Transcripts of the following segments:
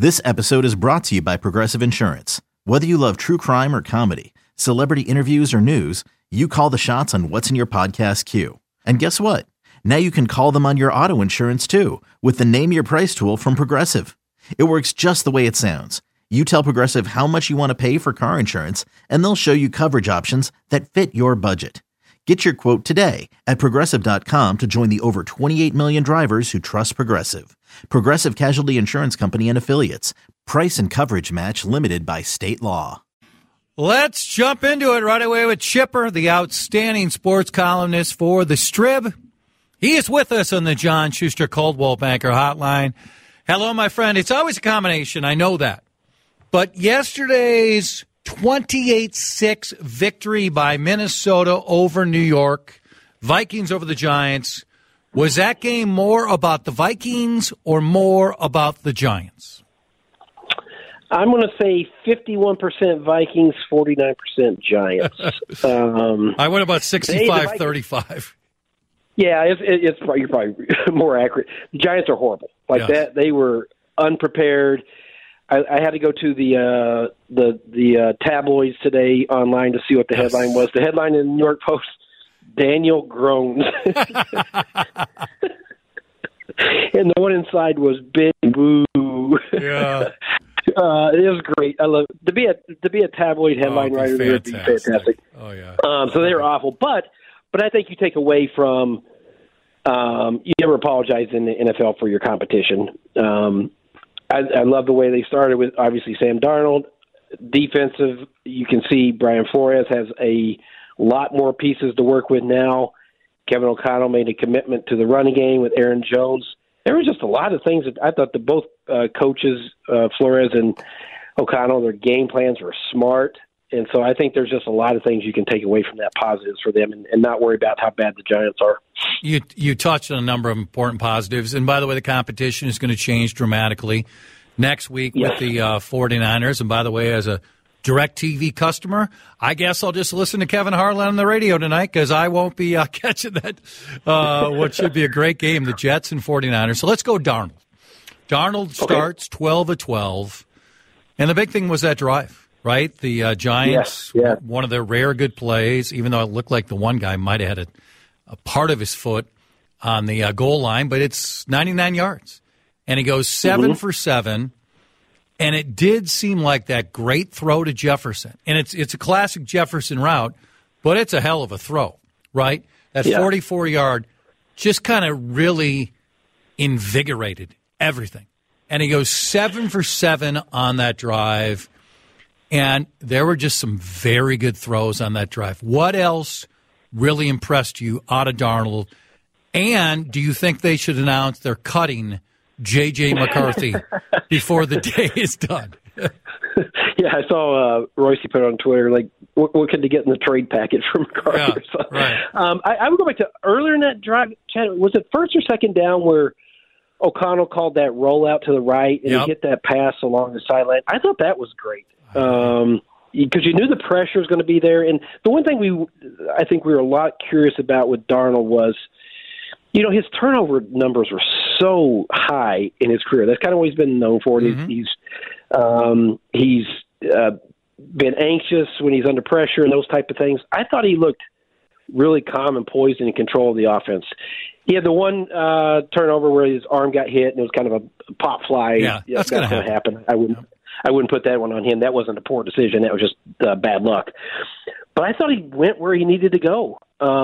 This episode is brought to you by Progressive Insurance. Whether you love true crime or comedy, celebrity interviews or news, you call the shots on what's in your podcast queue. And guess what? Now you can call them on your auto insurance too with the Name Your Price tool from Progressive. It works just the way it sounds. You tell Progressive how much you want to pay for car insurance, and they'll show you coverage options that fit your budget. Get your quote today at Progressive.com to join the over 28 million drivers who trust Progressive. Progressive Casualty Insurance Company and Affiliates. Price and coverage match limited by state law. Let's jump into it right away with Chipper, the outstanding sports columnist for The Strib. He is with us on the John Schuster Coldwell Banker Hotline. Hello, my friend. It's always a combination. I know that. But yesterday's 28-6 victory by Minnesota over New York, Vikings over the Giants, was that game more about the Vikings or more about the Giants? I'm going to say 51% Vikings, 49% Giants. I went about 65-35. Yeah, it's probably, you're probably more accurate. The Giants are horrible. That, they were unprepared. I had to go to the tabloids today online to see what the headline was. The headline in the New York Post: Daniel groans, and the one inside was big boo. Yeah, it was great. I love to be a tabloid headline writer. Would be fantastic. Oh yeah. So they were awful, but I think you take away from you never apologize in the NFL for your competition. I love the way they started with, obviously, Sam Darnold. Defensive, you can see Brian Flores has a lot more pieces to work with now. Kevin O'Connell made a commitment to the running game with Aaron Jones. There was just a lot of things that I thought that both coaches, Flores and O'Connell, their game plans were smart. And so I think there's just a lot of things you can take away from that positives for them and not worry about how bad the Giants are. You touched on a number of important positives. And by the way, the competition is going to change dramatically next week with the 49ers. And by the way, as a DirecTV customer, I guess I'll just listen to Kevin Harlan on the radio tonight because I won't be catching that, what should be a great game, the Jets and 49ers. So let's go Darnold. Darnold starts 12 of 12. And the big thing was that drive. Right? The Giants, one of their rare good plays, even though it looked like the one guy might have had a part of his foot on the goal line, but it's 99 yards. And he goes 7 for 7, and it did seem like that great throw to Jefferson. And it's a classic Jefferson route, but it's a hell of a throw, right? That 44-yard just kind of really invigorated everything. And he goes 7 for 7 on that drive. And there were just some very good throws on that drive. What else really impressed you out of Darnold? And do you think they should announce they're cutting J.J. McCarthy before the day is done? Yeah, I saw Royce put on Twitter, like, what could they get in the trade package from McCarthy? Yeah, right. I would go back to earlier in that drive, Chad, was it first or second down where O'Connell called that rollout to the right and he hit that pass along the sideline? I thought that was great. Because you knew the pressure was going to be there. And the one thing I think we were a lot curious about with Darnold was, his turnover numbers were so high in his career. That's kind of what he's been known for. Mm-hmm. He's been anxious when he's under pressure and those type of things. I thought he looked really calm and poised and in control of the offense. He had the one turnover where his arm got hit and it was kind of a pop fly. Yeah, that's going to happen. I wouldn't put that one on him. That wasn't a poor decision. That was just bad luck. But I thought he went where he needed to go.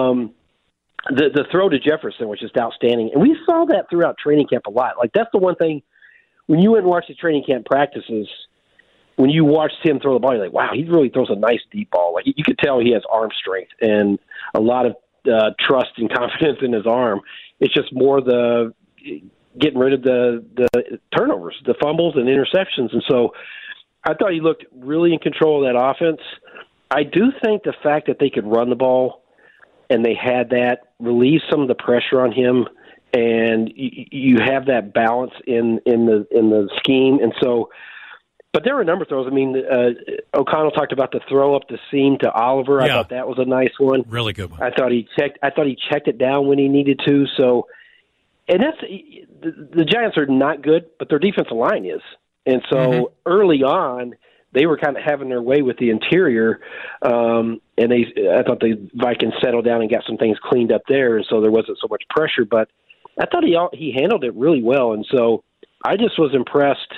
The throw to Jefferson was just outstanding. And we saw that throughout training camp a lot. Like, that's the one thing, when you went and watched the training camp practices, when you watched him throw the ball, you're like, wow, he really throws a nice deep ball. Like, you could tell he has arm strength and a lot of trust and confidence in his arm. It's just more the getting rid of the turnovers, the fumbles and interceptions. And so I thought he looked really in control of that offense. I do think the fact that they could run the ball and they had that relieved some of the pressure on him, and you have that balance in the scheme. And so, but there were a number of throws. I mean, O'Connell talked about the throw up the seam to Oliver. I thought that was a nice one. Really good one. I thought he checked it down when he needed to. So, and that's the Giants are not good, but their defensive line is. And so early on, they were kind of having their way with the interior, and I thought the Vikings settled down and got some things cleaned up there, and so there wasn't so much pressure. But I thought he handled it really well, and so I just was impressed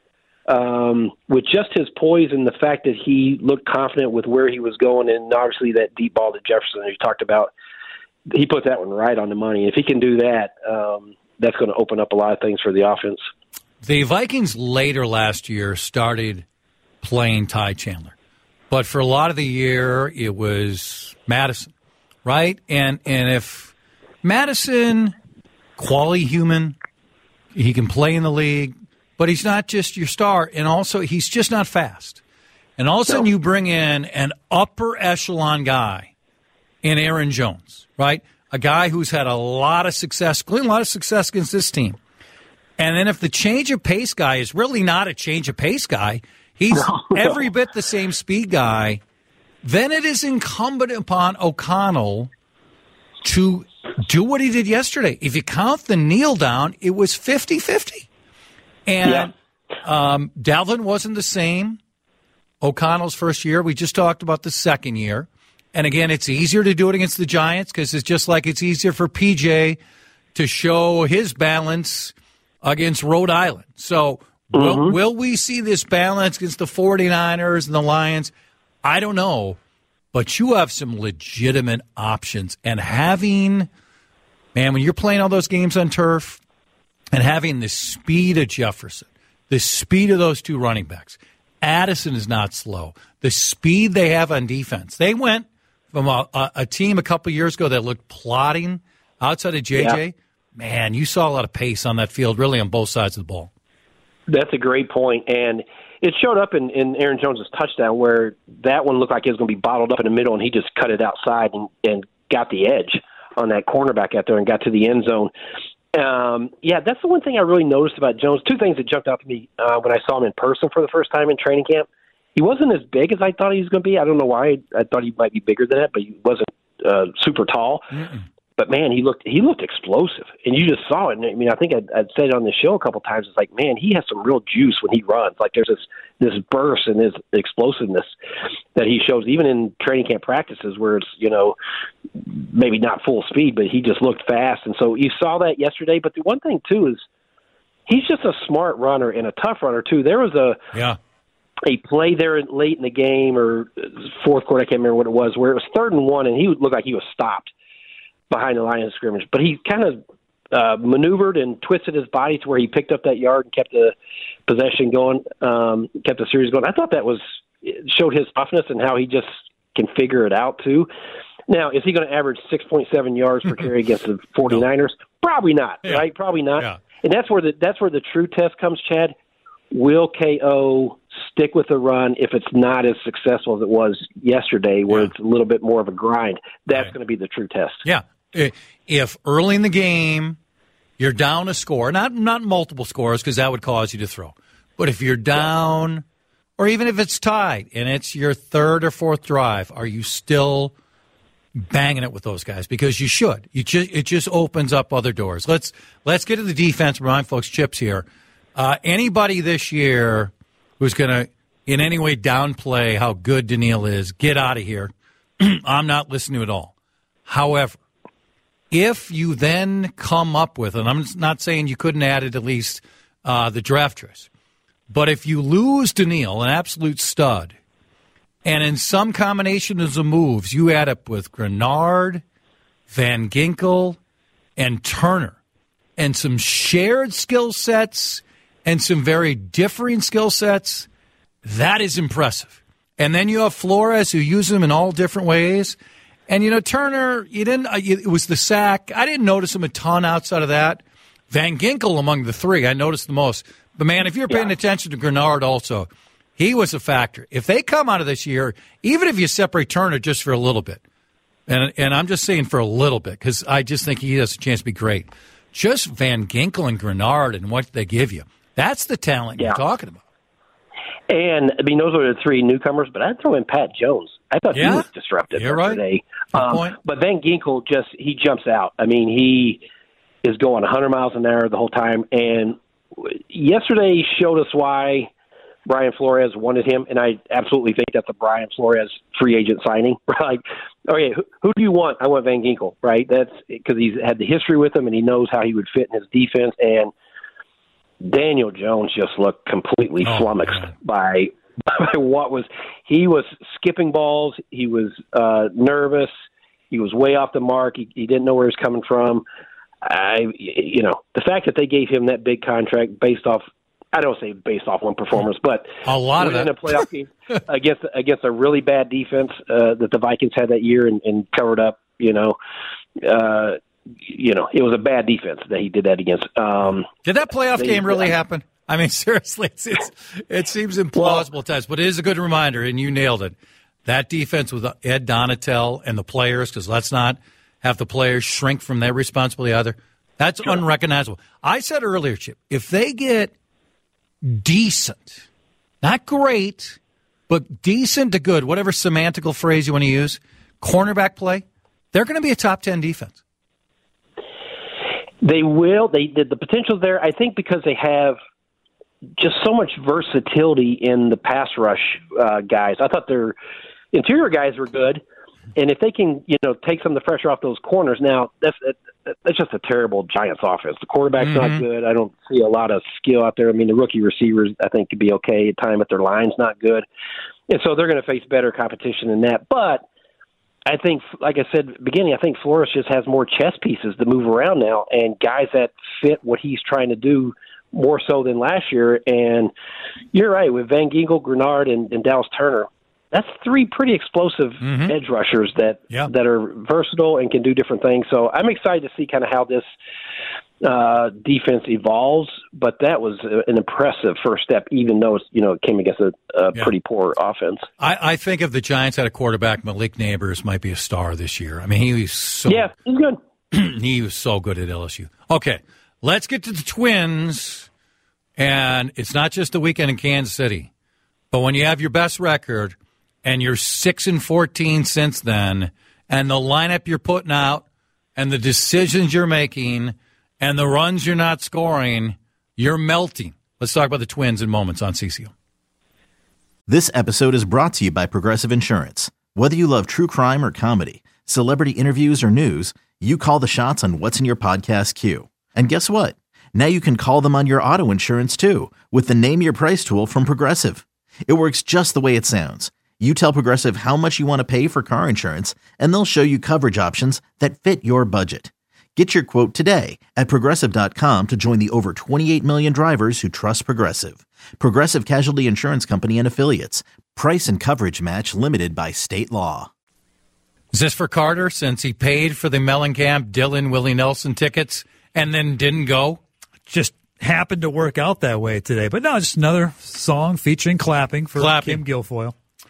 with just his poise and the fact that he looked confident with where he was going, and obviously that deep ball to Jefferson that you talked about, he put that one right on the money. If he can do that, that's going to open up a lot of things for the offense. The Vikings later last year started playing Ty Chandler, but for a lot of the year it was Madison, right? And if Madison, quality human, he can play in the league, but he's not just your star, and also he's just not fast. And all of a sudden you bring in an upper echelon guy in Aaron Jones, right? A guy who's had a lot of success, including a lot of success against this team. And then if the change of pace guy is really not a change of pace guy, he's every bit the same speed guy, then it is incumbent upon O'Connell to do what he did yesterday. If you count the kneel down, it was 50-50. And Dalvin wasn't the same. O'Connell's first year. We just talked about the second year. And again, it's easier to do it against the Giants because it's just like it's easier for PJ to show his balance against Rhode Island. So will we see this balance against the 49ers and the Lions? I don't know. But you have some legitimate options. And having, man, when you're playing all those games on turf and having the speed of Jefferson, the speed of those two running backs, Addison is not slow. The speed they have on defense. They went from a team a couple years ago that looked plodding outside of JJ. Yeah. Man, you saw a lot of pace on that field, really on both sides of the ball. That's a great point. And it showed up in Aaron Jones' touchdown where that one looked like it was going to be bottled up in the middle, and he just cut it outside and got the edge on that cornerback out there and got to the end zone. That's the one thing I really noticed about Jones. Two things that jumped out to me when I saw him in person for the first time in training camp. He wasn't as big as I thought he was going to be. I don't know why. I thought he might be bigger than that, but he wasn't super tall. Mm-mm. But, man, he looked explosive, and you just saw it. And, I mean, I think I'd said it on the show a couple times. It's like, man, he has some real juice when he runs. Like there's this burst and this explosiveness that he shows, even in training camp practices where it's, maybe not full speed, but he just looked fast. And so you saw that yesterday. But the one thing, too, is he's just a smart runner and a tough runner, too. There was a play there late in the game or fourth quarter, I can't remember what it was, where it was 3rd and 1, and he looked like he was stopped behind the line of scrimmage. But he kind of maneuvered and twisted his body to where he picked up that yard and kept the possession going, kept the series going. I thought that showed his toughness and how he just can figure it out, too. Now, is he going to average 6.7 yards per carry against the 49ers? No. Probably not, right? Probably not. Yeah. And that's where the true test comes, Chad. Will KO stick with the run if it's not as successful as it was yesterday, where it's a little bit more of a grind? That's going to be the true test. Yeah. If early in the game you're down a score, not multiple scores because that would cause you to throw, but if you're down, or even if it's tied and it's your 3rd or 4th drive, are you still banging it with those guys? Because you should. It just opens up other doors. Let's get to the defense. Remind folks, Chips here. Anybody this year who's going to in any way downplay how good Danielle is, get out of here. I'm not listening to it all. However, if you then come up with, and I'm not saying you couldn't add it at least the draft choice, but if you lose Danielle, an absolute stud, and in some combinations of moves, you add up with Grenard, Van Ginkel, and Turner, and some shared skill sets and some very differing skill sets, that is impressive. And then you have Flores, who uses them in all different ways. And, Turner, it was the sack. I didn't notice him a ton outside of that. Van Ginkel among the three, I noticed the most. But, man, if you're paying attention to Grenard also, he was a factor. If they come out of this year, even if you separate Turner just for a little bit, and I'm just saying for a little bit because I just think he has a chance to be great, just Van Ginkel and Grenard and what they give you, that's the talent you're talking about. And, those are the 3 newcomers, but I'd throw in Pat Jones. I thought he was disruptive yesterday. Right. But Van Ginkel he jumps out. He is going 100 miles an hour the whole time. And yesterday showed us why Brian Flores wanted him, and I absolutely think that's a Brian Flores free agent signing. Like, okay, who do you want? I want Van Ginkel, right? That's because he's had the history with him, and he knows how he would fit in his defense. And Daniel Jones just looked completely flummoxed by what was – he was skipping balls. He was nervous. He was way off the mark. He didn't know where he was coming from. The fact that they gave him that big contract based off, I don't say based off one performance, but a lot of that in a playoff game against a really bad defense that the Vikings had that year and covered up. It was a bad defense that he did that against. Did that playoff game really happen? I mean, seriously, it seems implausible at times, but it is a good reminder, and you nailed it. That defense with Ed Donatel and the players, because let's not have the players shrink from their responsibility either. That's unrecognizable. I said earlier, Chip, if they get decent, not great, but decent to good, whatever semantical phrase you want to use, cornerback play, they're going to be a top 10 defense. They will. They did the potential there, I think, because they have just so much versatility in the pass rush guys. I thought their interior guys were good. And if they can, take some of the pressure off those corners, now that's just a terrible Giants offense. The quarterback's not good. I don't see a lot of skill out there. I mean, the rookie receivers, I think, could be okay at time, but their line's not good. And so they're going to face better competition than that. But I think, like I said at the beginning, I think Flores just has more chess pieces to move around now and guys that fit what he's trying to do more so than last year. And you're right, with Van Ginkel, Grenard, and Dallas Turner, that's three pretty explosive edge rushers that are versatile and can do different things. So I'm excited to see kind of how this defense evolves. But that was an impressive first step, even though it came against a pretty poor offense. I think if the Giants had a quarterback, Malik Neighbors might be a star this year. I mean, he was so he's good. He was so good at LSU. Okay, let's get to the Twins. And it's not just the weekend in Kansas City, but when you have your best record and you're 6-14 since then, and the lineup you're putting out, and the decisions you're making, and the runs you're not scoring, you're melting. Let's talk about the Twins in moments on CCO. This episode is brought to you by Progressive Insurance. Whether you love true crime or comedy, celebrity interviews or news, you call the shots on what's in your podcast queue. And guess what? Now you can call them on your auto insurance too with the Name Your Price tool from Progressive. It works just the way it sounds. You tell Progressive how much you want to pay for car insurance, and they'll show you coverage options that fit your budget. Get your quote today at Progressive.com to join the over 28 million drivers who trust Progressive. Progressive Casualty Insurance Company and Affiliates. Price and coverage match limited by state law. Is this for Carter, since he paid for the Mellencamp, Dylan, Willie Nelson tickets and then didn't go? Just happened to work out that way today. But no, just another song featuring clapping for Kim Guilfoyle.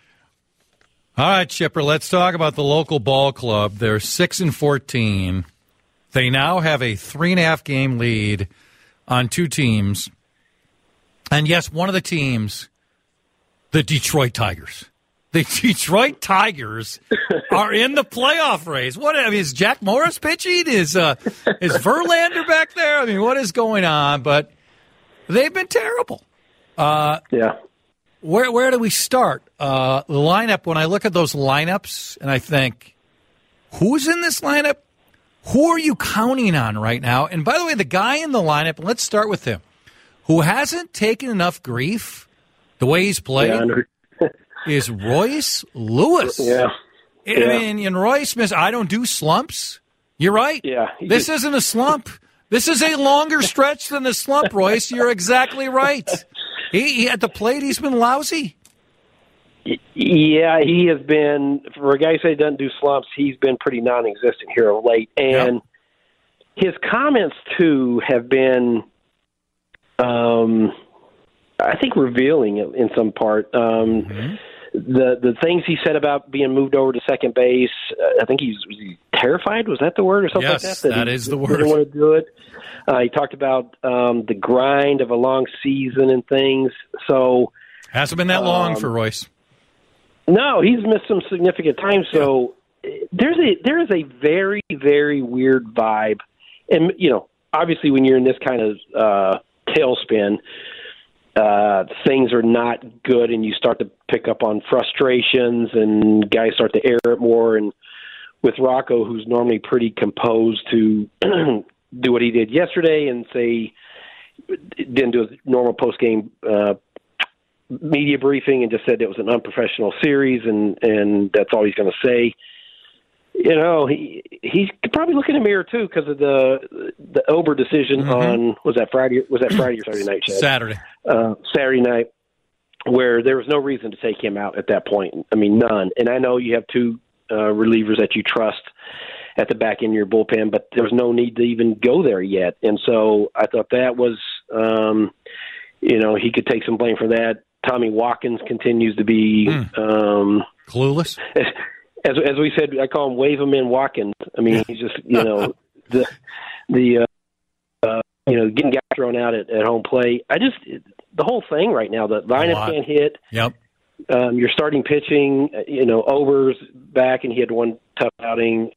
All right, Chipper, let's talk about the local ball club. They're 6-14. They now have a 3.5 game lead on two teams. And yes, one of the teams, the Detroit Tigers. The Detroit Tigers are in the playoff race. Is Jack Morris pitching? Is Verlander back there? I mean, what is going on? But they've been terrible. Where do we start? The lineup, when I look at those lineups and I think, who's in this lineup? Who are you counting on right now? And by the way, the guy in the lineup, let's start with him, who hasn't taken enough grief the way he's played, is Royce Lewis. I mean, and Royce missed, I don't do slumps. You're right. This isn't a slump. This is a longer stretch than a slump, Royce. You're exactly right. He at the plate, he's been lousy. Yeah, he has been, for a guy who says he doesn't do slumps, he's been pretty non-existent here of late. And his comments, too, have been, I think, revealing in some part. The things he said about being moved over to second base, I think was he terrified? Was that the word or something like that? That is the word. He didn't want to do it. He talked about the grind of a long season and things. So hasn't been that long for Royce. No, he's missed some significant time. So there is a very, very weird vibe. And, obviously when you're in this kind of tailspin, things are not good, and you start to pick up on frustrations, and guys start to air it more. And with Rocco, who's normally pretty composed, to do what he did yesterday and say didn't do a normal post-game media briefing and just said it was an unprofessional series, and that's all he's going to say. You know, he's probably looking in the mirror too because of the Ober decision on was that Friday or Saturday night? Chad? Saturday night, where there was no reason to take him out at that point. I mean, none. And I know you have two relievers that you trust at the back end of your bullpen, but there was no need to even go there yet. And so I thought that was, he could take some blame for that. Tommy Watkins continues to be clueless. As we said, I call him Wave 'em in Watkins. I mean, he's just getting guys thrown out at home plate. The whole thing right now, the lineup can't hit. Yep. You're starting pitching. Ober's back, and he had one tough outing.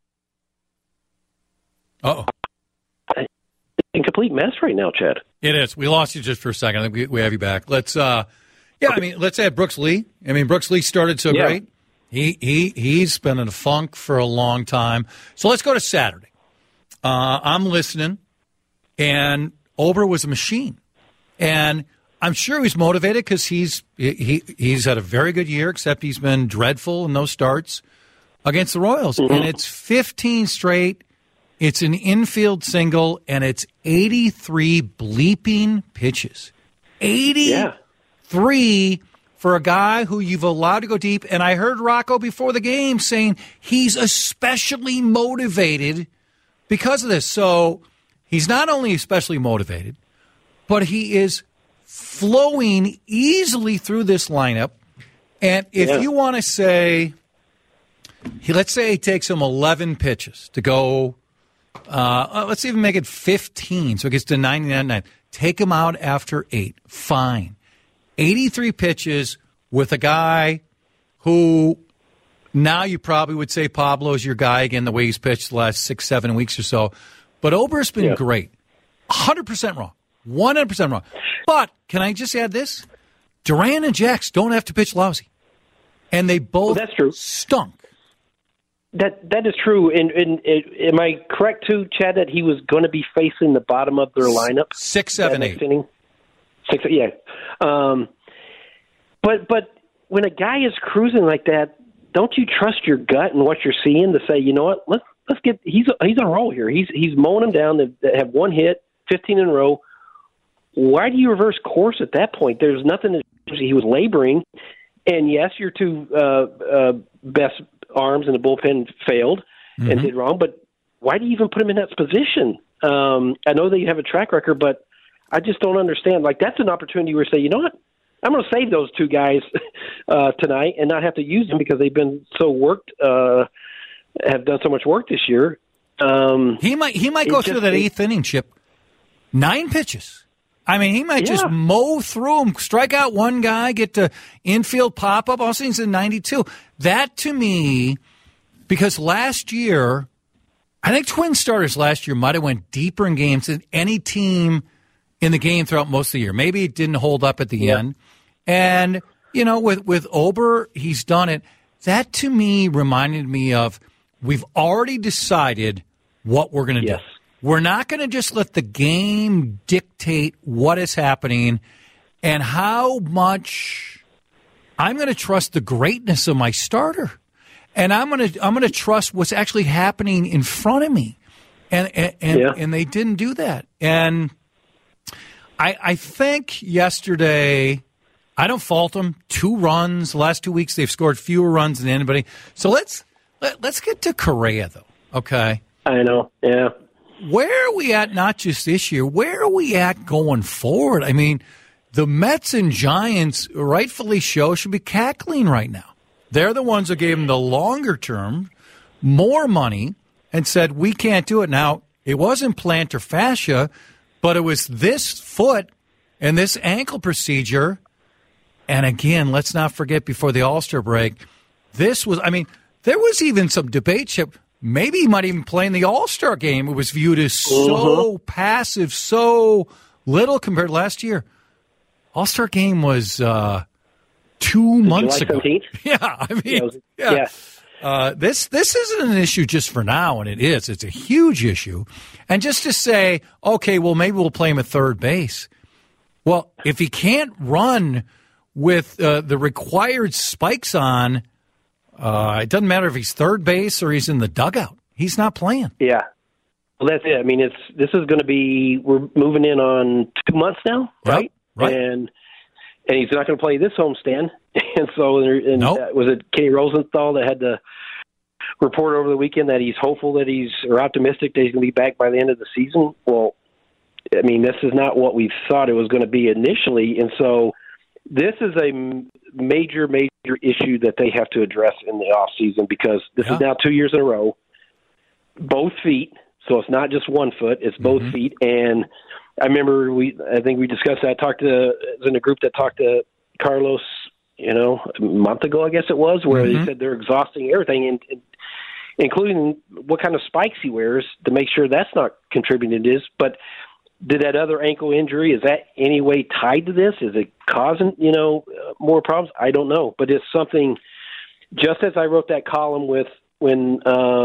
Uh-oh. It's a complete mess right now, Chad. It is. We lost you just for a second. I think we have you back. Let's add Brooks Lee. I mean, Brooks Lee started so great. He's been in a funk for a long time. So let's go to Saturday. I'm listening, and Ober was a machine. And I'm sure he's motivated because he's had a very good year, except he's been dreadful in those starts against the Royals. Mm-hmm. And it's 15 straight. It's an infield single, and it's 83 bleeping pitches. 83 for a guy who you've allowed to go deep. And I heard Rocco before the game saying he's especially motivated because of this. So he's not only especially motivated, but he is flowing easily through this lineup. And if you want to say, let's say it takes him 11 pitches to go, let's even make it 15, so it gets to 99.9. Take him out after 8. Fine. 83 pitches with a guy who now you probably would say Pablo's your guy again, the way he's pitched the last 6-7 weeks or so. But Ober's been great. 100% wrong. 100% wrong. But can I just add this? Duran and Jax don't have to pitch lousy. And they both stunk. That is true. And am I correct, too, Chad, that he was going to be facing the bottom of their lineup? 6, 7, 8. But when a guy is cruising like that, don't you trust your gut and what you're seeing to say, you know what, let's get he's on a roll here. He's mowing them down that have one hit, 15 in a row. Why do you reverse course at that point? There's nothing that he was laboring. And yes, your two best arms in the bullpen failed and did wrong, but why do you even put him in that position? I know that you have a track record, but I just don't understand. Like, that's an opportunity where you say, you know what, I'm going to save those two guys tonight and not have to use them because they've been so worked, have done so much work this year. He might go through that 8th inning, Chip. 9 pitches. I mean, he might just mow through them, strike out one guy, get to infield pop-up. All things in 92. That, to me, because last year, I think Twin starters last year might have went deeper in games than any team in the game throughout most of the year. Maybe it didn't hold up at the end. And, with Ober, he's done it. That, to me, reminded me of we've already decided what we're going to do. We're not going to just let the game dictate what is happening and how much I'm going to trust the greatness of my starter. And I'm going to trust what's actually happening in front of me. And they didn't do that. And I think yesterday, I don't fault them. 2 runs. The last 2 weeks, they've scored fewer runs than anybody. So let's get to Correa, though, okay? I know, yeah. Where are we at, not just this year, where are we at going forward? I mean, the Mets and Giants, rightfully so, should be cackling right now. They're the ones that gave them the longer term, more money, and said, we can't do it. Now, it wasn't plantar fascia, but it was this foot and this ankle procedure. And again, let's not forget before the All-Star break, there was even some debate, Chip. Maybe he might even play in the All-Star game. It was viewed as so passive, so little compared to last year. All-Star game was 2 months July ago. 17th? Yeah, I mean, this isn't an issue just for now, and it is. It's a huge issue. And just to say, okay, well, maybe we'll play him at third base. Well, if he can't run with the required spikes on, it doesn't matter if he's third base or he's in the dugout. He's not playing. Yeah. Well, that's it. I mean, this is going to be, we're moving in on 2 months now, right? Right. And he's not going to play this homestand. And so, was it Kenny Rosenthal that had to report over the weekend that he's hopeful that or optimistic that he's going to be back by the end of the season? Well, I mean, this is not what we thought it was going to be initially. And so this is a major issue that they have to address in the off season, because this is now 2 years in a row, both feet. So it's not just 1 foot, it's both feet. And I remember I think we discussed that. I was in a group that talked to Carlos, a month ago, I guess it was, where they said they're exhausting everything, and including what kind of spikes he wears to make sure that's not contributing to this. But did that other ankle injury, is that any way tied to this? Is it causing, more problems? I don't know. But it's something, just as I wrote that column when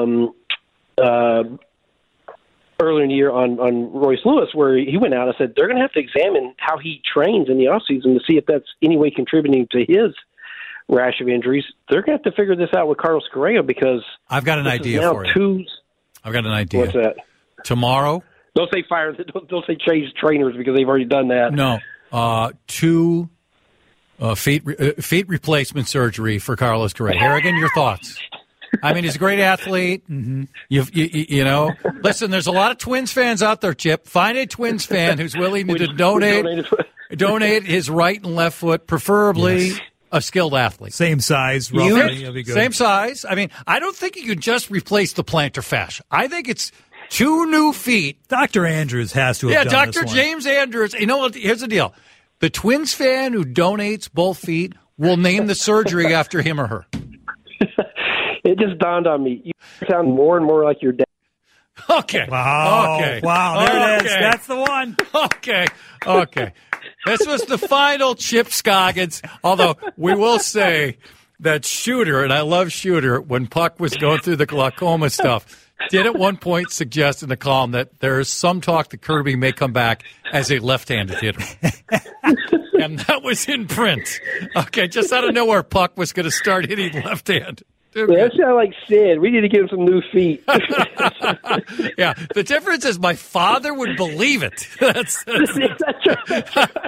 earlier in the year on Royce Lewis, where he went out and said they're going to have to examine how he trains in the offseason to see if that's any way contributing to his rash of injuries. They're going to have to figure this out with Carlos Correa, because I've got an idea for you. I've got an idea. What's that? Tomorrow. Don't say fire. Don't say change trainers, because they've already done that. No. 2 feet replacement surgery for Carlos Correa. Harrigan, your thoughts? I mean, he's a great athlete. You know, listen, there's a lot of Twins fans out there, Chip. Find a Twins fan who's willing to donate his right and left foot, preferably a skilled athlete. Same size, roughly. That'd be good. Same size. I mean, I don't think you could just replace the plantar fascia. I think it's 2 new feet. Dr. Andrews has to have done Dr. James Andrews. You know what? Here's the deal. The Twins fan who donates both feet will name the surgery after him or her. It just dawned on me. You sound more and more like your dad. Okay. Wow. Okay. Wow. There it is. That's the one. Okay. This was the final Chip Scoggins. Although we will say that Shooter, and I love Shooter, when Puck was going through the glaucoma stuff, did at one point suggest in the column that there is some talk that Kirby may come back as a left-handed hitter. And that was in print. Okay, just out of nowhere, Puck was going to start hitting left-hand. That sounds like Sid. We need to give him some new feet. Yeah, the difference is my father would believe it. That's right.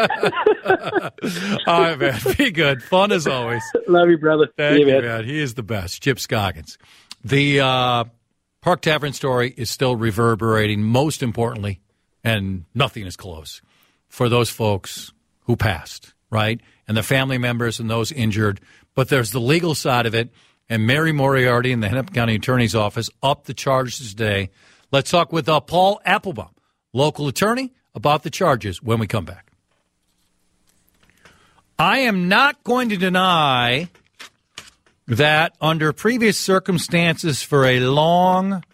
All right, man. Be good. Fun as always. Love you, brother. Thank you, man. He is the best. Chip Scoggins. The Park Tavern story is still reverberating, most importantly, and nothing is close, for those folks who passed, right? And the family members and those injured. But there's the legal side of it. And Mary Moriarty in the Hennepin County Attorney's Office upped the charges today. Let's talk with Paul Applebaum, local attorney, about the charges when we come back. I am not going to deny that under previous circumstances for a long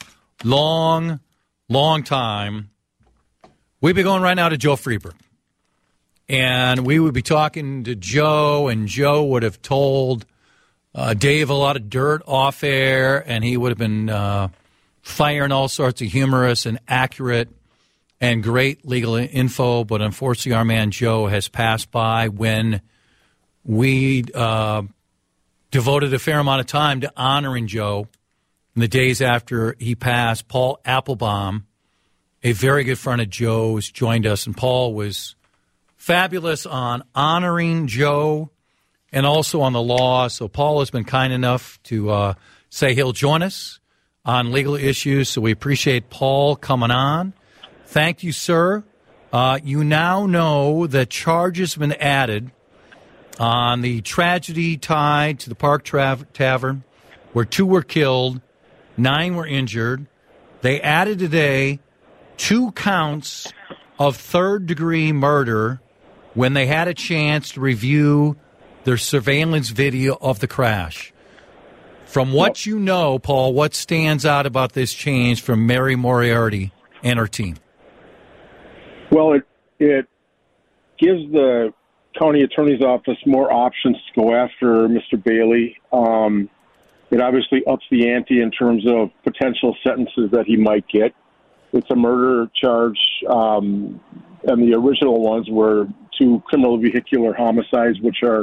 time, we'd be going right now to Joe Freeberg. And we would be talking to Joe, and Joe would have told Dave a lot of dirt off air, and he would have been firing all sorts of humorous and accurate and great legal info. But unfortunately, our man Joe has passed by when we devoted a fair amount of time to honoring Joe in the days after he passed. Paul Applebaum, a very good friend of Joe's, joined us, and Paul was fabulous on honoring Joe and also on the law. So Paul has been kind enough to say he'll join us on legal issues. So we appreciate Paul coming on. Thank you, sir. You now know that charges have been added on the tragedy tied to the Park Tavern, where 2 were killed, 9 were injured. They added today 2 counts of third-degree murder when they had a chance to review their surveillance video of the crash. From what you know, Paul, what stands out about this change from Mary Moriarty and her team? Well, it gives the county attorney's office more options to go after Mr. Bailey. It obviously ups the ante in terms of potential sentences that he might get. It's a murder charge, and the original ones were 2 criminal vehicular homicides, which are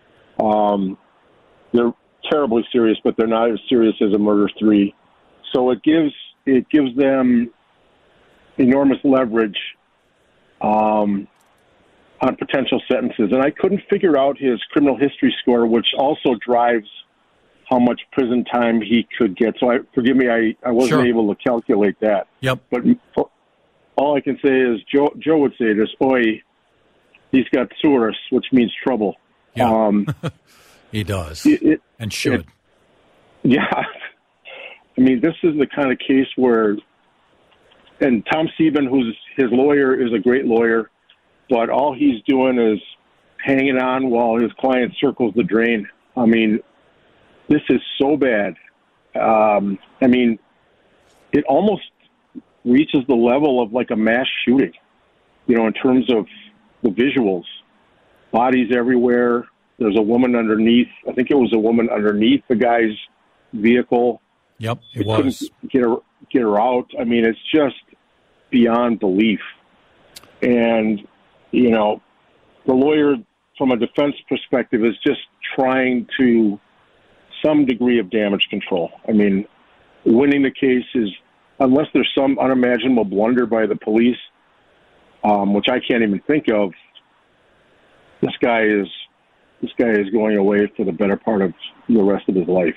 they're terribly serious, but they're not as serious as a murder 3. So it gives them enormous leverage on potential sentences. And I couldn't figure out his criminal history score, which also drives how much prison time he could get. So forgive me, I wasn't able to calculate that. Yep. But all I can say is Joe would say this, he's got tsuris, which means trouble. Yeah. He does. And should. Yeah. I mean, this is the kind of case where, and Tom Sieben, who's his lawyer, is a great lawyer, but all he's doing is hanging on while his client circles the drain. I mean, this is so bad. I mean, it almost reaches the level of like a mass shooting, in terms of the visuals. Bodies everywhere. There's a woman underneath. I think it was a woman underneath the guy's vehicle. Yep, it was. Couldn't get her out. I mean, it's just beyond belief. And, the lawyer, from a defense perspective, is just trying to some degree of damage control. I mean, winning the case is, unless there's some unimaginable blunder by the police, which I can't even think of, this guy is going away for the better part of the rest of his life.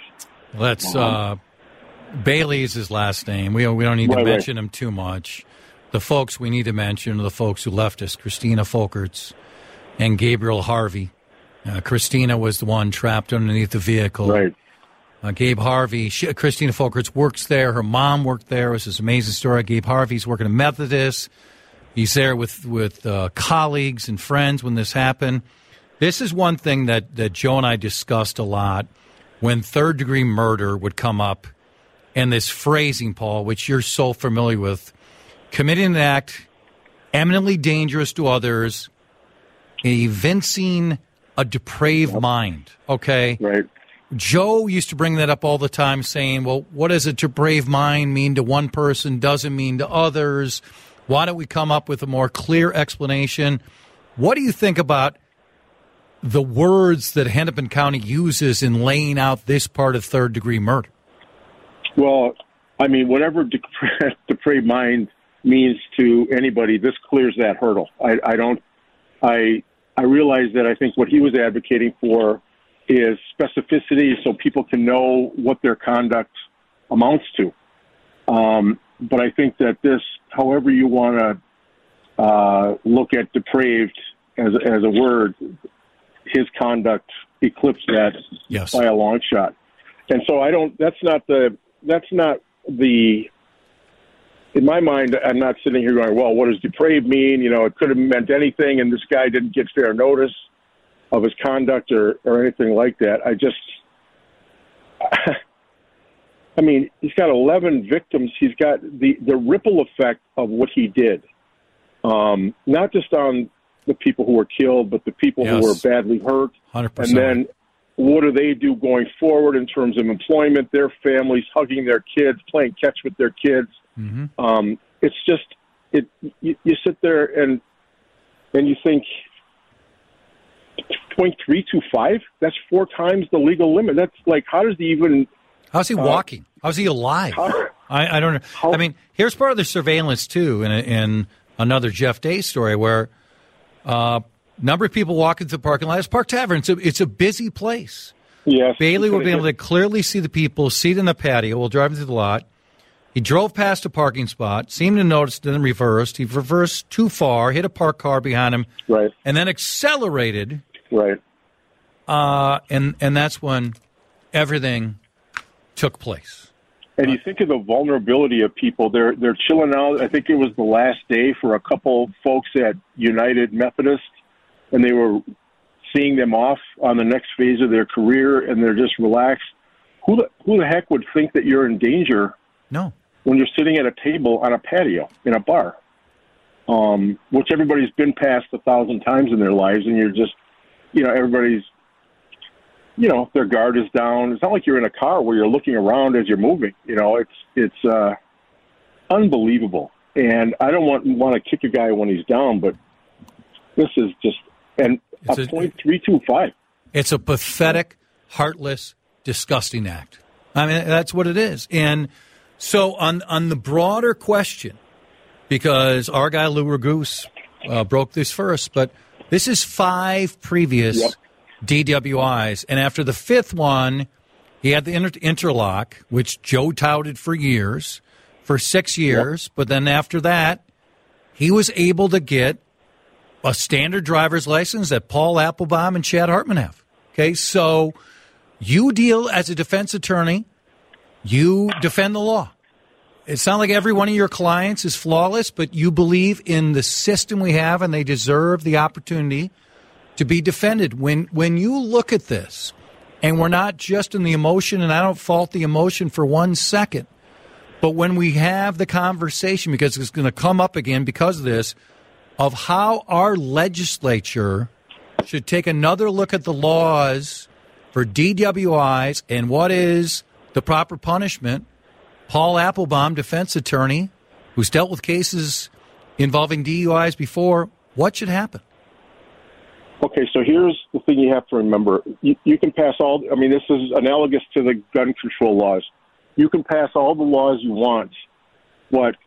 Bailey is his last name. We don't need to mention him too much. The folks we need to mention are the folks who left us, Christina Folkerts and Gabriel Harvey. Christina was the one trapped underneath the vehicle. Right. Gabe Harvey, Christina Folkerts works there. Her mom worked there. It was this amazing story. Gabe Harvey's working at Methodist. He's there with colleagues and friends when this happened. This is one thing that Joe and I discussed a lot when third-degree murder would come up, and this phrasing, Paul, which you're so familiar with, committing an act eminently dangerous to others, evincing a depraved mind, okay? Right. Joe used to bring that up all the time, saying, well, what does a depraved mind mean to one person, doesn't mean to others? Why don't we come up with a more clear explanation? What do you think about the words that Hennepin County uses in laying out this part of third-degree murder? Well, I mean, whatever depraved mind means to anybody, this clears that hurdle. I realize that I think what he was advocating for is specificity so people can know what their conduct amounts to. But I think that this, however you want to look at depraved as a word, his conduct eclipsed that by a long shot. And so that's not the, in my mind, I'm not sitting here going, well, what does depraved mean? It could have meant anything, and this guy didn't get fair notice of his conduct or anything like that. I mean, he's got 11 victims. He's got the ripple effect of what he did, not just on the people who were killed, but the people who were badly hurt. 100%. And then what do they do going forward in terms of employment, their families, hugging their kids, playing catch with their kids? Mm-hmm. It's just, you sit there and you think, 0.325? That's 4 times the legal limit. That's like, how's he walking? How's he alive? I don't know. I mean, here's part of the surveillance, too, in another Jeff Day story where number of people walking through the parking lot. It's Park Tavern. It's a busy place. Yes. Bailey will be able to clearly see the people seated in the patio while driving through the lot. He drove past a parking spot, seemed to notice, then reversed. He reversed too far, hit a parked car behind him, right, and then accelerated. Right. And that's when everything took place. And you think of the vulnerability of people. They're chilling out. I think it was the last day for a couple folks at United Methodist, and they were seeing them off on the next phase of their career, and they're just relaxed. Who the heck would think that you're in danger? No. When you're sitting at a table on a patio in a bar. which everybody's been past 1,000 times in their lives, and you're just, everybody's, their guard is down. It's not like you're in a car where you're looking around as you're moving. It's unbelievable. And I don't want to kick a guy when he's down, but this is just a .325. It's a pathetic, heartless, disgusting act. I mean, that's what it is. And so on the broader question, because our guy Lou Ragoose broke this first, but this is 5 previous DWIs. And after the 5th one, he had the interlock, which Joe touted for years, for 6 years. But then after that, he was able to get a standard driver's license that Paul Applebaum and Chad Hartman have. Okay, so you deal as a defense attorney, you defend the law. It's not like every one of your clients is flawless, but you believe in the system we have, and they deserve the opportunity to be defended. When you look at this, and we're not just in the emotion, and I don't fault the emotion for 1 second, but when we have the conversation, because it's going to come up again because of this, of how our legislature should take another look at the laws for DWIs and what is the proper punishment. Paul Applebaum, defense attorney, who's dealt with cases involving DUIs before, what should happen? Okay, so here's the thing you have to remember. You can pass this is analogous to the gun control laws. You can pass all the laws you want, but,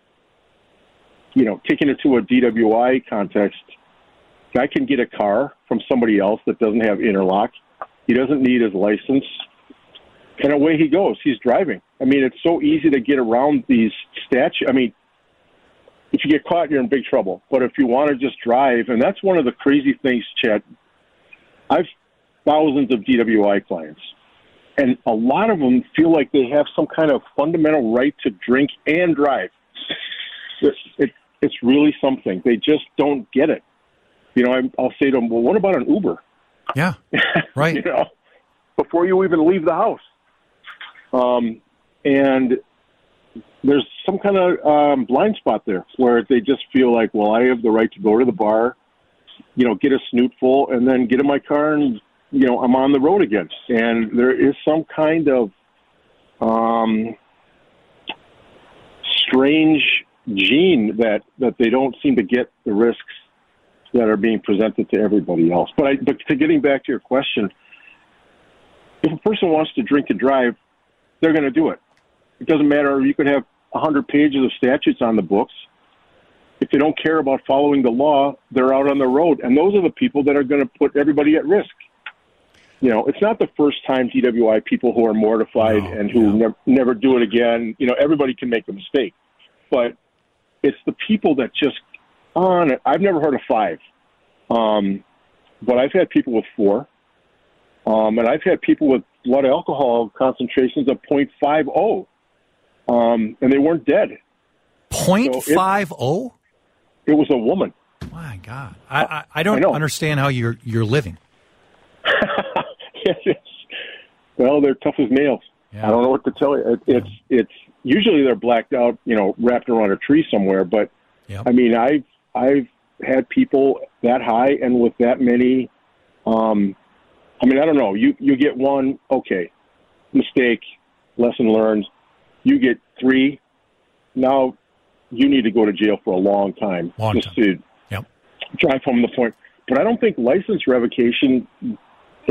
taking it to a DWI context, guy can get a car from somebody else that doesn't have interlock. He doesn't need his license. And away he goes. He's driving. I mean, it's so easy to get around these statutes. I mean, if you get caught, you're in big trouble. But if you want to just drive, and that's one of the crazy things, Chet, I've thousands of DWI clients, and a lot of them feel like they have some kind of fundamental right to drink and drive. It's really something. They just don't get it. I'll say to them, well, what about an Uber? Yeah, right. Before you even leave the house. And there's some kind of blind spot there where they just feel like, well, I have the right to go to the bar, get a snootful, and then get in my car and, I'm on the road again. And there is some kind of strange gene that they don't seem to get the risks that are being presented to everybody else. But to getting back to your question, if a person wants to drink and drive, they're going to do it. It doesn't matter. You could have 100 pages of statutes on the books. If they don't care about following the law, they're out on the road. And those are the people that are going to put everybody at risk. It's not the first time DWI people who are mortified and who never do it again. Everybody can make a mistake. But it's the people that just on it. I've never heard of 5. But I've had people with 4. And I've had people with blood alcohol concentrations of 0.50, and they weren't dead. 0.50? So it was a woman. My God. I don't understand how you're living. Yes. Well, they're tough as nails. Yeah. I don't know what to tell you. It's usually they're blacked out, wrapped around a tree somewhere. But, I mean, I've had people that high and with that many I don't know. You get 1, okay, mistake, lesson learned. You get 3, now you need to go to jail for a long time to drive home the point. But I don't think license revocation it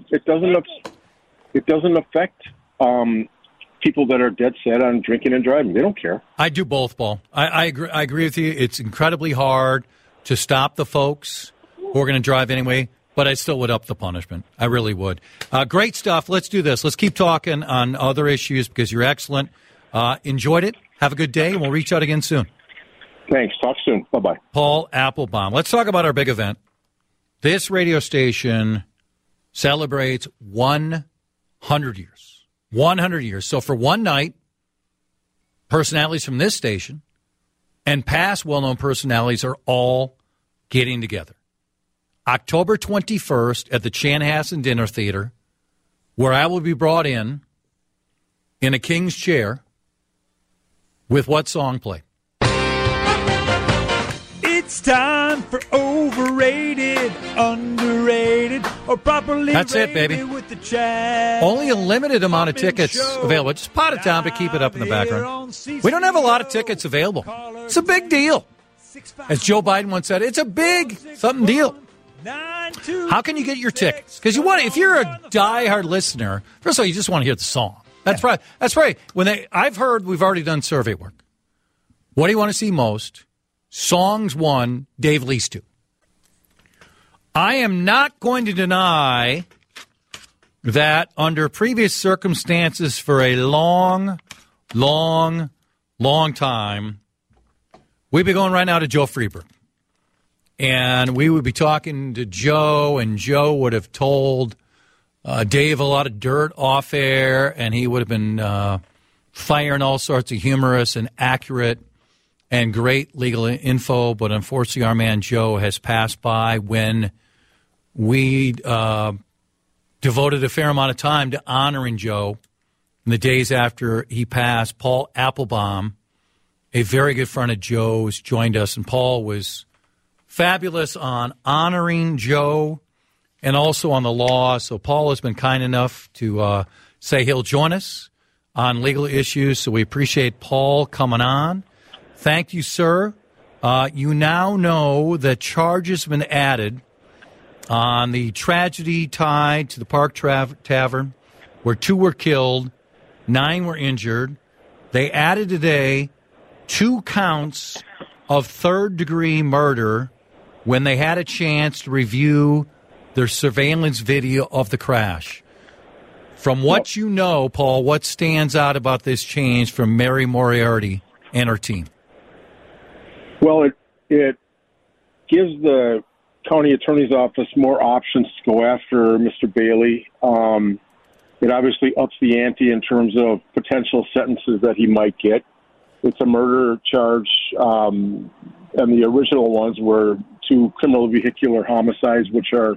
doesn't affect people that are dead set on drinking and driving. They don't care. I do both, Paul. I agree with you. It's incredibly hard to stop the folks who are going to drive anyway. But I still would up the punishment. I really would. Great stuff. Let's do this. Let's keep talking on other issues because you're excellent. Enjoyed it. Have a good day, and we'll reach out again soon. Thanks. Talk soon. Bye-bye. Paul Applebaum. Let's talk about our big event. This radio station celebrates 100 years. 100 years. So for one night, personalities from this station and past well-known personalities are all getting together. October 21st at the Chanhassen Dinner Theater, where I will be brought in a king's chair with what song play? It's time for overrated, underrated, or properly That's it, baby. With the Chad. Only a limited amount of tickets available. Just pot it down to keep it up in the background. We don't have a lot of tickets available. It's a big deal. As Joe Biden once said, it's a big something deal. How can you get your tickets? Because if you're a diehard listener, first of all, you just want to hear the song. That's right. That's right. I've heard we've already done survey work. What do you want to see most? Songs 1, Dave Lease 2. I am not going to deny that under previous circumstances for a long, long, long time, we'd be going right now to Joe Freeberg. And we would be talking to Joe, and Joe would have told Dave a lot of dirt off air, and he would have been firing all sorts of humorous and accurate and great legal info. But unfortunately, our man Joe has passed by when we devoted a fair amount of time to honoring Joe in the days after he passed. Paul Applebaum, a very good friend of Joe's, joined us, and Paul was fabulous on honoring Joe and also on the law. So Paul has been kind enough to say he'll join us on legal issues. So we appreciate Paul coming on. Thank you, sir. You now know that charges have been added on the tragedy tied to the Park Tavern, where 2 were killed, 9 were injured. They added today 2 counts of third-degree murder when they had a chance to review their surveillance video of the crash. From what you know, Paul, what stands out about this change from Mary Moriarty and her team? Well, it gives the county attorney's office more options to go after Mr. Bailey. It obviously ups the ante in terms of potential sentences that he might get. It's a murder charge, and the original ones were 2 criminal vehicular homicides, which are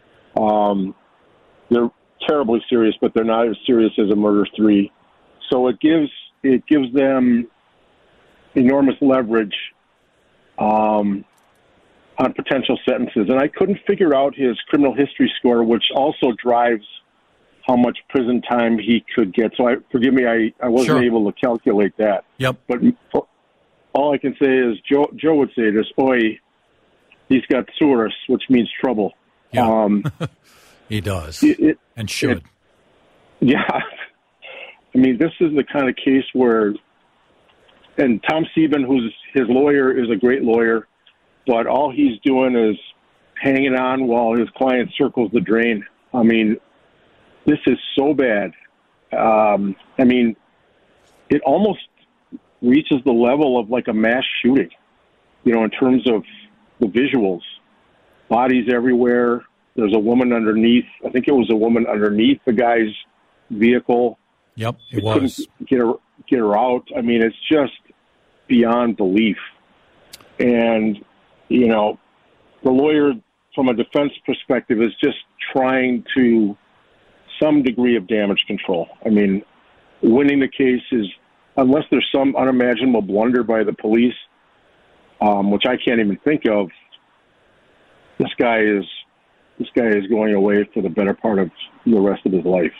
they're terribly serious, but they're not as serious as a murder 3. So it gives them enormous leverage on potential sentences. And I couldn't figure out his criminal history score, which also drives how much prison time he could get. So forgive me, I wasn't able to calculate that. Yep. But all I can say is Joe would say this, he's got Tsuris, which means trouble. Yeah. He does. And should. Yeah. I mean, this is the kind of case where, and Tom Sieben, who's his lawyer, is a great lawyer, but all he's doing is hanging on while his client circles the drain. I mean, this is so bad. I mean, it almost reaches the level of like a mass shooting, in terms of the visuals. Bodies everywhere. There's a woman underneath. I think it was a woman underneath the guy's vehicle. Yep, it was. Couldn't get her out. I mean, it's just beyond belief. And, the lawyer, from a defense perspective, is just trying to some degree of damage control. I mean, winning the case is, unless there's some unimaginable blunder by the police, which I can't even think of, this guy is going away for the better part of the rest of his life.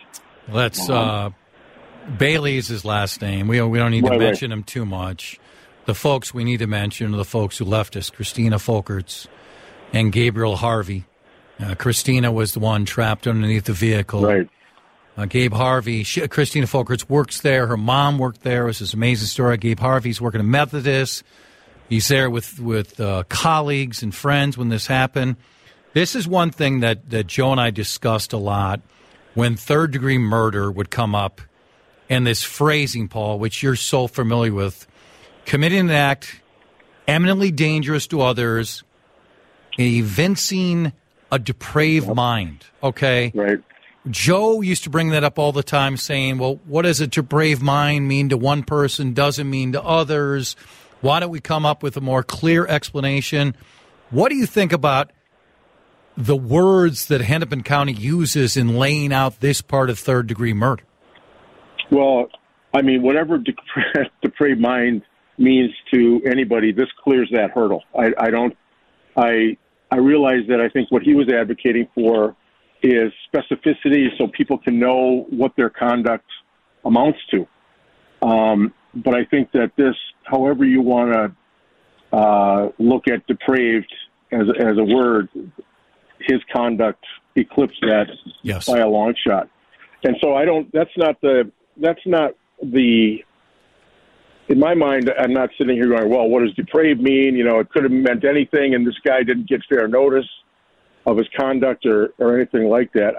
Bailey's his last name. We don't need to mention him too much. The folks we need to mention are the folks who left us, Christina Folkerts and Gabriel Harvey. Christina was the one trapped underneath the vehicle. Right. Gabe Harvey, Christina Folkerts works there. Her mom worked there. It was this amazing story. Gabe Harvey's working at Methodist. He's there with colleagues and friends when this happened. This is one thing that Joe and I discussed a lot when third-degree murder would come up, and this phrasing, Paul, which you're so familiar with, committing an act eminently dangerous to others, evincing a depraved mind, okay? Right. Joe used to bring that up all the time, saying, well, what does a depraved mind mean to one person, doesn't mean to others? Why don't we come up with a more clear explanation? What do you think about the words that Hennepin County uses in laying out this part of third-degree murder? Well, I mean, whatever depraved mind means to anybody, this clears that hurdle. I don't I realized that I think what he was advocating for is specificity so people can know what their conduct amounts to. But I think that this, however you want to look at depraved as a word, his conduct eclipsed that by a long shot. And so that's not the, in my mind, I'm not sitting here going, well, what does depraved mean? You know, it could have meant anything, and this guy didn't get fair notice of his conduct or anything like that.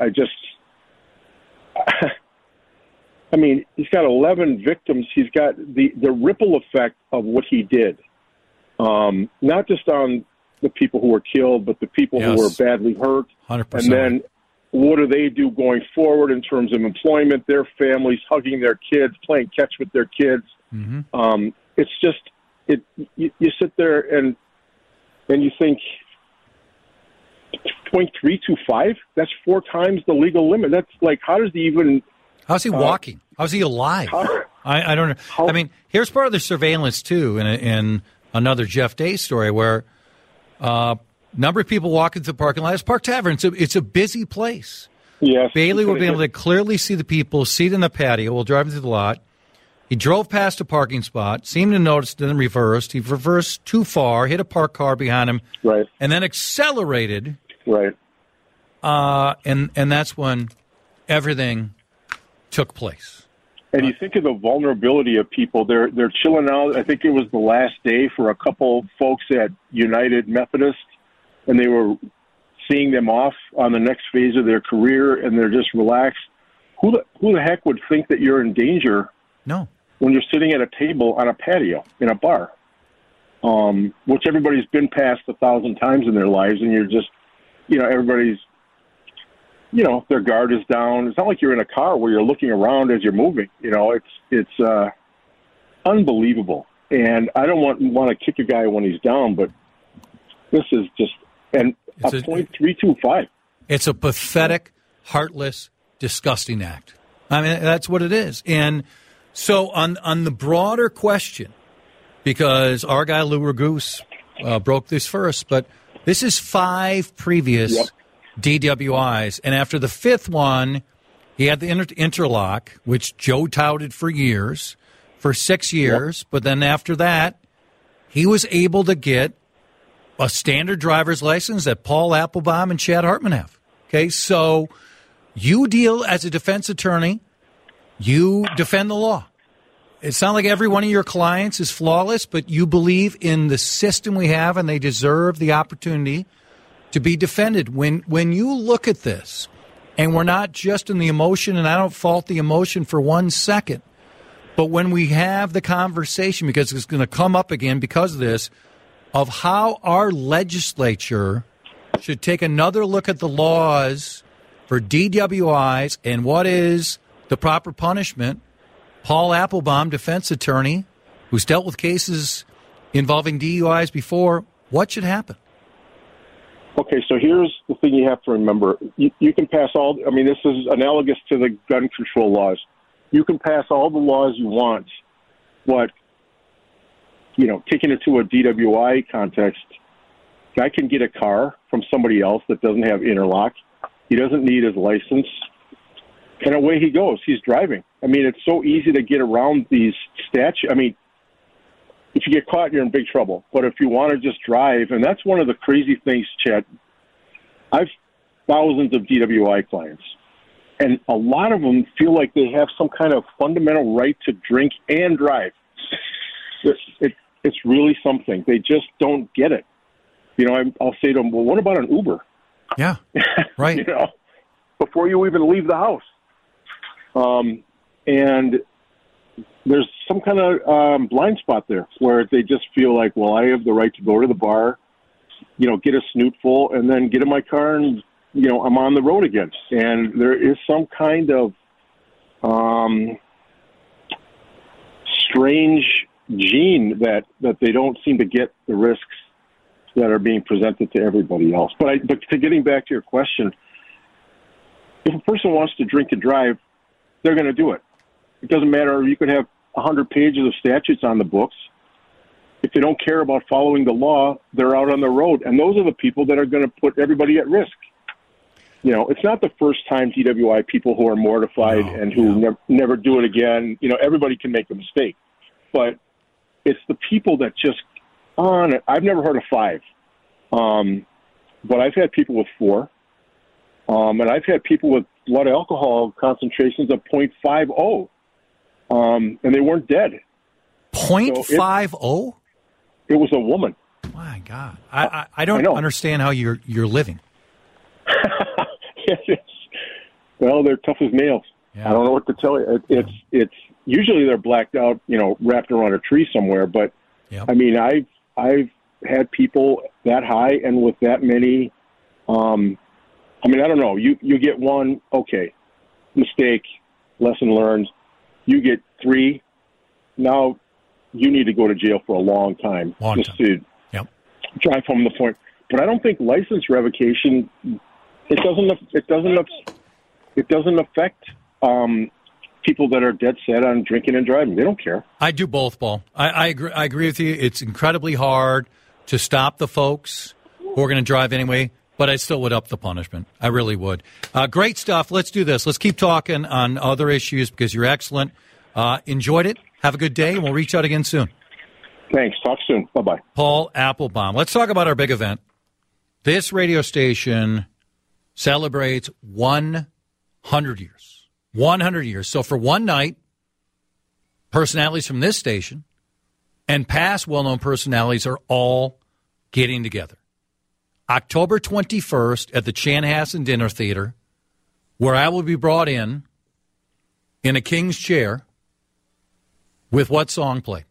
I mean, he's got 11 victims. He's got the ripple effect of what he did, not just on the people who were killed, but the people who were badly hurt. 100%. And then what do they do going forward in terms of employment, their families, hugging their kids, playing catch with their kids? Mm-hmm. It's just, you sit there and you think, 0.325? That's 4 times the legal limit. That's like, how's he walking? How's he alive? I don't know. I mean, here's part of the surveillance, too, in another Jeff Day story where number of people walking through the parking lot. It's Park Tavern. It's a busy place. Yes. Bailey will be able to clearly see the people seated in the patio while driving through the lot. He drove past a parking spot, seemed to notice, then reversed. He reversed too far, hit a parked car behind him, right, and then accelerated. Right. And that's when everything took place. And you think of the vulnerability of people. They're chilling out. I think it was the last day for a couple folks at United Methodist, and they were seeing them off on the next phase of their career, and they're just relaxed. Who the heck would think that you're in danger? No. When you're sitting at a table on a patio in a bar, which everybody's been past 1,000 times in their lives, and you're just, everybody's, their guard is down. It's not like you're in a car where you're looking around as you're moving. It's unbelievable. And I don't want to kick a guy when he's down, but this is just a 0.325. It's a pathetic, heartless, disgusting act. I mean, that's what it is. And so on the broader question, because our guy Lou Ragoose broke this first, but this is 5 previous DWIs, and after the 5th one, he had the interlock, which Joe touted for 6 years, but then after that, he was able to get a standard driver's license that Paul Applebaum and Chad Hartman have. Okay, so you deal as a defense attorney, you defend the law. It's not like every one of your clients is flawless, but you believe in the system we have, and they deserve the opportunity to be defended. When you look at this, and we're not just in the emotion, and I don't fault the emotion for 1 second, but when we have the conversation, because it's going to come up again because of this, of how our legislature should take another look at the laws for DWIs and what is the proper punishment. Paul Applebaum, defense attorney, who's dealt with cases involving DUIs before, what should happen? Okay, so here's the thing you have to remember. You can pass this is analogous to the gun control laws. You can pass all the laws you want, but, taking it to a DWI context, guy can get a car from somebody else that doesn't have interlock. He doesn't need his license. And away he goes. He's driving. I mean, it's so easy to get around these statutes. I mean, if you get caught, you're in big trouble. But if you want to just drive, and that's one of the crazy things, Chet, I've thousands of DWI clients, and a lot of them feel like they have some kind of fundamental right to drink and drive. It's really something. They just don't get it. I'll say to them, well, what about an Uber? Yeah, right. Before you even leave the house. And there's some kind of blind spot there where they just feel like, well, I have the right to go to the bar, get a snootful, and then get in my car and, I'm on the road again. And there is some kind of strange gene that they don't seem to get the risks that are being presented to everybody else. But to getting back to your question, if a person wants to drink and drive, they're going to do it. It doesn't matter. You could have 100 pages of statutes on the books. if they don't care about following the law, they're out on the road. And those are the people that are going to put everybody at risk. You know, it's not the first time DWI people who are mortified and who never do it again. You know, everybody can make a mistake. But it's the people that just on it. I've never heard of 5. But I've had people with 4. And I've had people with blood alcohol concentrations of 0.50. And they weren't dead. 0.50? So it was a woman. My God. I don't understand how you're living. Yes. Well, they're tough as nails. Yeah. I don't know what to tell you. It's usually they're blacked out, you know, wrapped around a tree somewhere. But I mean, I've had people that high and with that many. I mean, I don't know. You get 1, okay, mistake, lesson learned. You get 3, now you need to go to jail for a long time to drive home the point. But I don't think license revocation. It doesn't affect people that are dead set on drinking and driving. They don't care. I do both, Paul. I agree with you. It's incredibly hard to stop the folks who are going to drive anyway, but I still would up the punishment. I really would. Great stuff. Let's do this. Let's keep talking on other issues because you're excellent. Enjoyed it. Have a good day, and we'll reach out again soon. Thanks. Talk soon. Bye-bye. Paul Applebaum. Let's talk about our big event. This radio station celebrates 100 years. 100 years. So for one night, personalities from this station and past well-known personalities are all getting together. October 21st at the Chanhassen Dinner Theater, where I will be brought in a king's chair with what song play?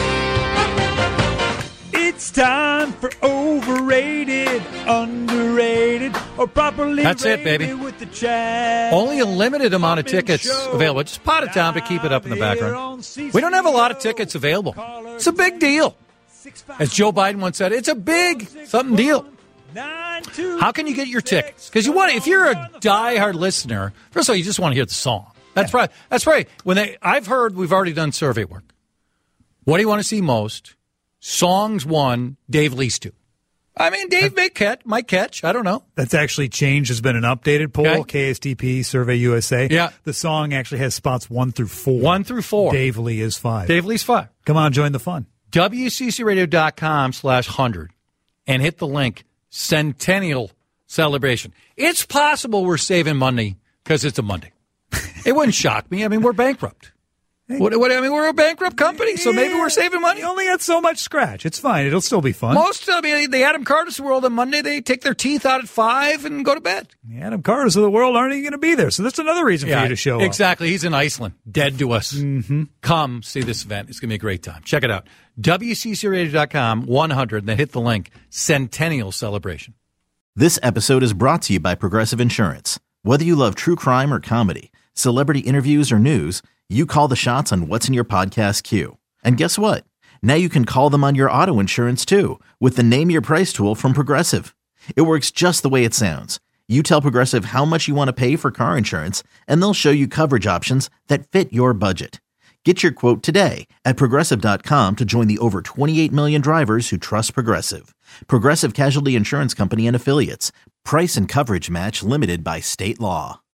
It's time for overrated, underrated, or properly That's it, baby. With the chat. Only a limited amount of tickets available. Just pot it down to keep it up in the background. We don't have a lot of tickets available. It's a big deal. As Joe Biden once said, it's a big something deal. How can you get your tickets? Because if you're a diehard listener, first of all, you just want to hear the song. That's right. That's right. I've heard we've already done survey work. What do you want to see most? Songs 1, Dave Lease 2. I mean, Dave might catch. I don't know. That's actually changed. There's been an updated poll, okay. KSTP, Survey USA. Yeah. The song actually has spots 1 through 4. 1 through 4. Dave Lee is 5. Dave Lee's 5. Come on, join the fun. WCCRadio.com/100 and hit the link, Centennial Celebration. It's possible we're saving money because it's a Monday. It wouldn't shock me. I mean, we're bankrupt. We're a bankrupt company, so maybe we're saving money. You only got so much scratch. It's fine. It'll still be fun. The Adam Carters of the world on Monday, they take their teeth out at 5 and go to bed. The Adam Carters of the world aren't even going to be there, so that's another reason for you to show up. Exactly. He's in Iceland, dead to us. Mm-hmm. Come see this event. It's going to be a great time. Check it out. WCCRadio.com/100, and then hit the link, Centennial Celebration. This episode is brought to you by Progressive Insurance. Whether you love true crime or comedy, celebrity interviews or news, you call the shots on what's in your podcast queue. And guess what? Now you can call them on your auto insurance too with the Name Your Price tool from Progressive. It works just the way it sounds. You tell Progressive how much you want to pay for car insurance, and they'll show you coverage options that fit your budget. Get your quote today at Progressive.com to join the over 28 million drivers who trust Progressive. Progressive Casualty Insurance Company and Affiliates. Price and coverage match limited by state law.